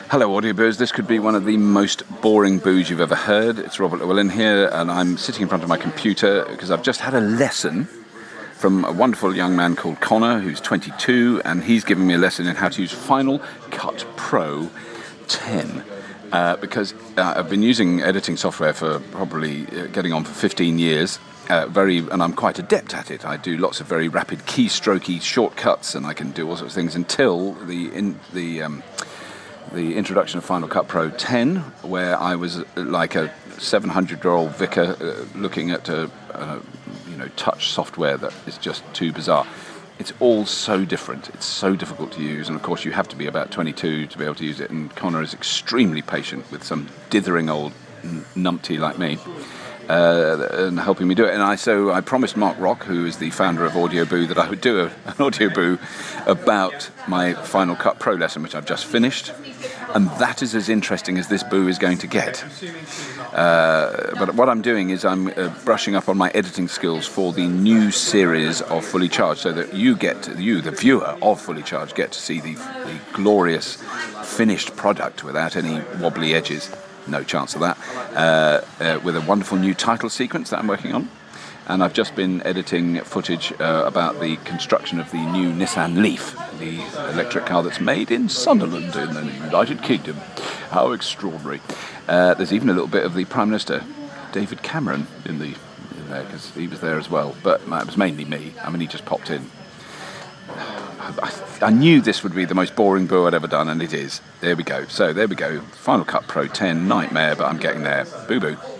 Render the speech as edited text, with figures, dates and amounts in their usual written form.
Hello, Audio Boos. This could be one of the most boring boos you've ever heard. It's Robert Llewellyn here, and I'm sitting in front of my computer because I've just had a lesson from a wonderful young man called Connor, who's 22, and he's giving me a lesson in how to use Final Cut Pro 10. Because I've been using editing software for probably getting on for 15 years, and I'm quite adept at it. I do lots of very rapid keystrokey shortcuts, and I can do all sorts of things until the introduction of Final Cut Pro 10, where I was like a 700-year-old vicar looking at touch software that is just too bizarre. It's all so different. It's so difficult to use, and of course you have to be about 22 to be able to use it, and Connor is extremely patient with some dithering old numpty like me, and helping me do it. And I promised Mark Rock, who is the founder of Audio Boo, that I would do an Audio Boo about my Final Cut Pro lesson, which I've just finished, and that is as interesting as this boo is going to get. But what I'm doing is I'm brushing up on my editing skills for the new series of Fully Charged, so that you, the viewer of Fully Charged, get to see the glorious finished product without any wobbly edges. No chance of that. With a wonderful new title sequence that I'm working on. And I've just been editing footage about the construction of the new Nissan Leaf, the electric car that's made in Sunderland in the United Kingdom. How extraordinary. There's even a little bit of the Prime Minister, David Cameron, in there, because he was there as well. But it was mainly me. I mean, he just popped in. I knew this would be the most boring boo I'd ever done, and it is. There we go. So there we go. Final Cut Pro 10, nightmare, but I'm getting there. Boo-boo.